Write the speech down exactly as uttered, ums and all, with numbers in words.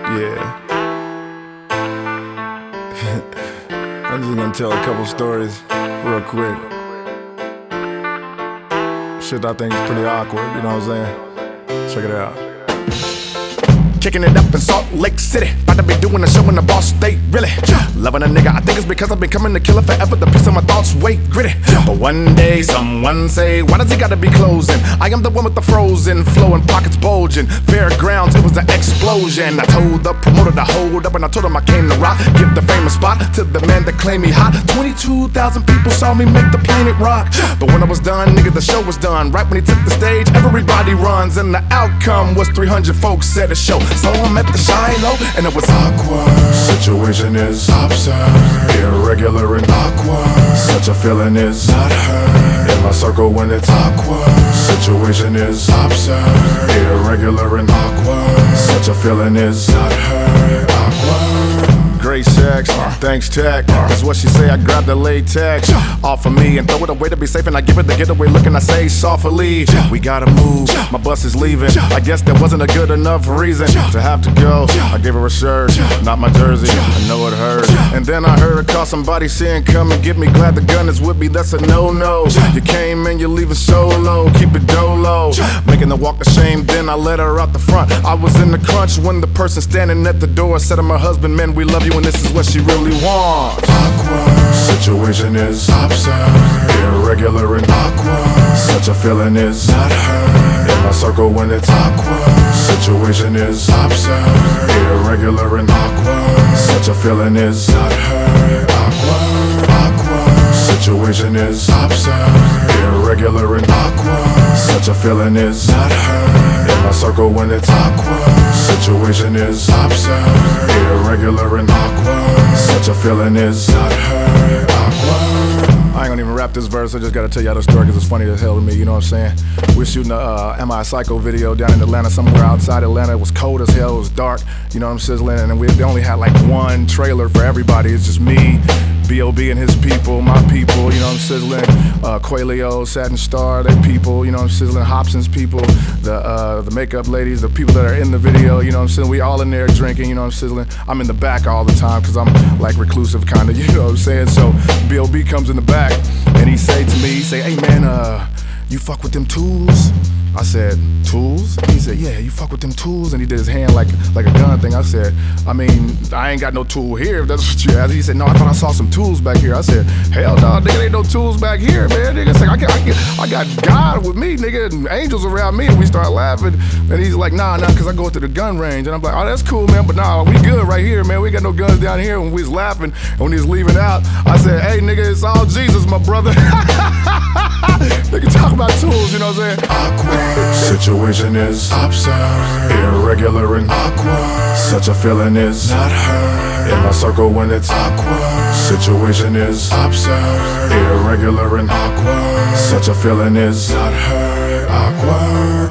Yeah. I'm just gonna tell a couple stories real quick. Shit I think is pretty awkward, you know what I'm saying? Check it out. Kicking it up in Salt Lake City. About to be doing a show in the Boss State, really. Loving a nigga, I think it's because I've been coming to kill it forever. The piece of my thoughts, wait, gritty. But one day, someone say, why does he gotta be closing? I am the one with the frozen flow and pockets bulging. Fairgrounds, it was an explosion. I told the promoter to hold up and I told him I came to rock. Give the famous spot to the man that claimed me hot. twenty-two thousand people saw me make the planet rock. But when I was done, nigga, the show was done. Right when he took the stage, everybody runs. And the outcome was three hundred folks at a show. So I'm at the Shiloh, and it was awkward. Situation is absurd, irregular and awkward. Such a feeling is not heard in my circle when it's awkward. Situation is absurd, irregular and awkward. Such a feeling is not heard. Awkward. Great sex, thanks tech. That's what she say, I grab the latex off of me and throw it away to be safe, and I give it the getaway look and I say softly, we gotta move, my bus is leaving. I guess that wasn't a good enough reason to have to go. I gave her a shirt, not my jersey, I know it hurt. And then I heard her call somebody saying, come and get me, glad the gun is with me, that's a no-no. You came in, you're leaving solo, keep it dolo. Making her walk the shame, then I let her out the front. I was in the crunch when the person standing at the door said to my husband, man, we love you and this is what she really wants. Awkward. Situation is absurd, irregular and awkward. Such a feeling is not heard in my circle when it's awkward. Situation is absurd, irregular and awkward. Such a feeling is not heard. Awkward, awkward. Situation is absurd, irregular and awkward. Such a feeling is not heard in my circle when it's awkward. Situation is absurd, irregular and awkward. Such a feeling is not heard. Awkward. I ain't gonna even rap this verse, I just gotta tell y'all the story because it's funny as hell to me, you know what I'm saying? We're shooting a uh, Am I a Psycho video down in Atlanta, somewhere outside Atlanta. It was cold as hell, it was dark, you know what I'm sizzling, and we they only had like one trailer for everybody. It's just me, B O B and his people, my people, you know what I'm sizzling, uh, Quailio, Satin Star, their people, you know what I'm sizzling, Hobson's people, the uh, the makeup ladies, the people that are in the video, you know what I'm sizzling, we all in there drinking, you know what I'm sizzling. I'm in the back all the time because I'm like reclusive kind of, you know what I'm saying? So B O B comes in the back and he say to me, he say, hey man, uh, you fuck with them tools? I said, tools? He said, yeah, you fuck with them tools? And he did his hand like like a gun thing. I said, I mean, I ain't got no tool here, if that's what you asked. He said, no, I thought I saw some tools back here. I said, hell no, nigga, ain't no tools back here, man. Nigga, it's like, I, got, I, got, I got God with me, nigga, and angels around me. And we start laughing. And he's like, nah, nah, because I go to the gun range. And I'm like, oh, that's cool, man, but nah, we good right here, man. We got no guns down here. When we was laughing, and when he was leaving out, I said, hey, nigga, it's all Jesus, my brother. Nigga, talk about tools, you know what I'm saying? Awkward. Situation is absurd, irregular and awkward. Such a feeling is not heard in my circle when it's awkward. Situation is absurd, irregular and awkward. Such a feeling is not heard. Awkward.